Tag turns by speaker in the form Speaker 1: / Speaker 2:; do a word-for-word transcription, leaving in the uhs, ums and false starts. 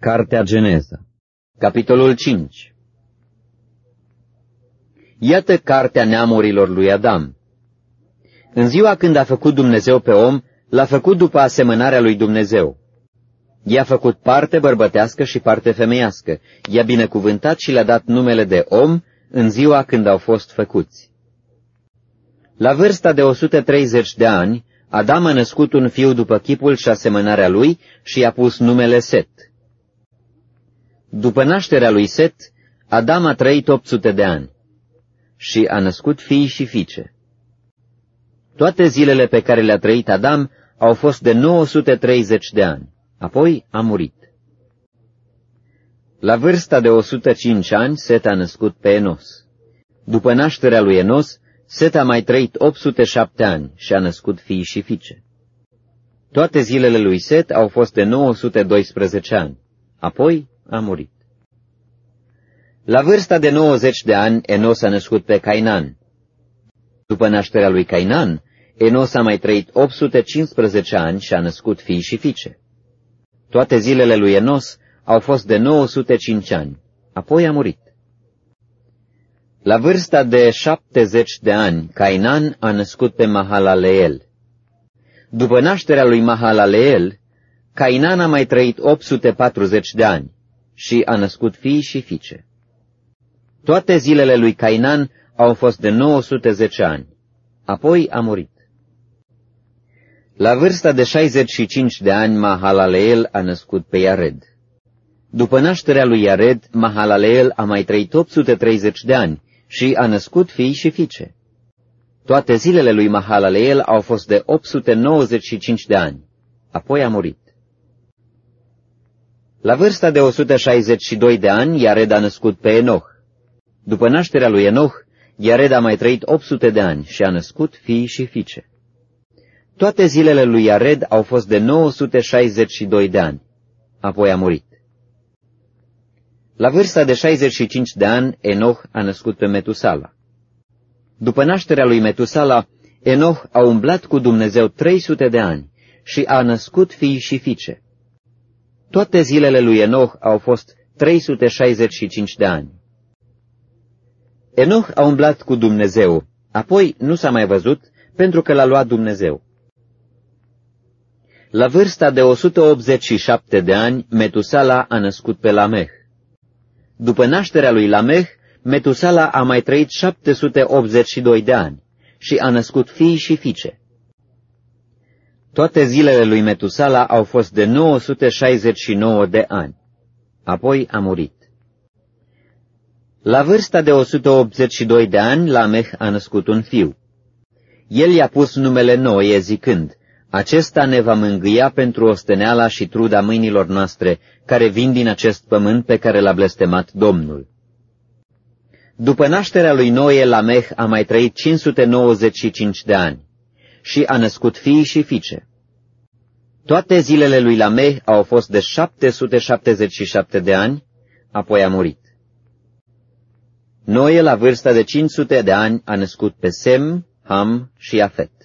Speaker 1: Cartea Geneza, capitolul cinci. Iată cartea neamurilor lui Adam. În ziua când a făcut Dumnezeu pe om, l-a făcut după asemănarea lui Dumnezeu. I-a făcut parte bărbătească și parte femeiască, i-a binecuvântat și le-a dat numele de om în ziua când au fost făcuți. La vârsta de o sută treizeci de ani, Adam a născut un fiu după chipul și asemănarea lui și i-a pus numele Set. După nașterea lui Set, Adam a trăit opt sute de ani și a născut fii și fiice. Toate zilele pe care le-a trăit Adam au fost de nouă sute treizeci de ani, apoi a murit. La vârsta de o sută cinci ani, Set a născut pe Enos. După nașterea lui Enos, Set a mai trăit opt sute șapte ani și a născut fii și fiice. Toate zilele lui Set au fost de nouă sute doisprezece ani, apoi a murit. La vârsta de nouăzeci de ani, Enos a născut pe Cainan. După nașterea lui Cainan, Enos a mai trăit opt sute cincisprezece ani și a născut fii și fiice. Toate zilele lui Enos au fost de nouă sute cinci ani, apoi a murit. La vârsta de șaptezeci de ani, Cainan a născut pe Mahalaleel. După nașterea lui Mahalaleel, Cainan a mai trăit opt sute patruzeci de ani și a născut fii și fiice. Toate zilele lui Cainan au fost de nouă sute zece ani, apoi a murit. La vârsta de șaizeci și cinci de ani, Mahalaleel a născut pe Iared. După nașterea lui Iared, Mahalaleel a mai trăit opt sute treizeci de ani și a născut fii și fiice. Toate zilele lui Mahalaleel au fost de opt sute nouăzeci și cinci de ani, apoi a murit. La vârsta de o sută șaizeci și doi de ani, Iared a născut pe Enoch. După nașterea lui Enoch, Iared a mai trăit opt sute de ani și a născut fii și fiice. Toate zilele lui Iared au fost de nouă sute șaizeci și doi de ani, apoi a murit. La vârsta de șaizeci și cinci de ani, Enoch a născut pe Metusala. După nașterea lui Metusala, Enoch a umblat cu Dumnezeu trei sute de ani și a născut fii și fiice. Toate zilele lui Enoch au fost trei sute șaizeci și cinci de ani. Enoch a umblat cu Dumnezeu, apoi nu s-a mai văzut pentru că l-a luat Dumnezeu. La vârsta de o sută optzeci și șapte de ani, Metusala a născut pe Lameh. După nașterea lui Lameh, Metusala a mai trăit șapte sute optzeci și doi de ani și a născut fii și fiice. Toate zilele lui Metusala au fost de nouă sute șaizeci și nouă de ani, apoi a murit. La vârsta de o sută optzeci și doi de ani, Lameh a născut un fiu. El i-a pus numele Noe, zicând: acesta ne va mângâia pentru osteneala și truda mâinilor noastre, care vin din acest pământ pe care l-a blestemat Domnul. După nașterea lui Noe, Lameh a mai trăit cinci sute nouăzeci și cinci de ani și a născut fii și fiice. Toate zilele lui Lameh au fost de șapte sute șaptezeci și șapte de ani, apoi a murit. Noe, la vârsta de cinci sute de ani, a născut pe Sem, Ham și Afet.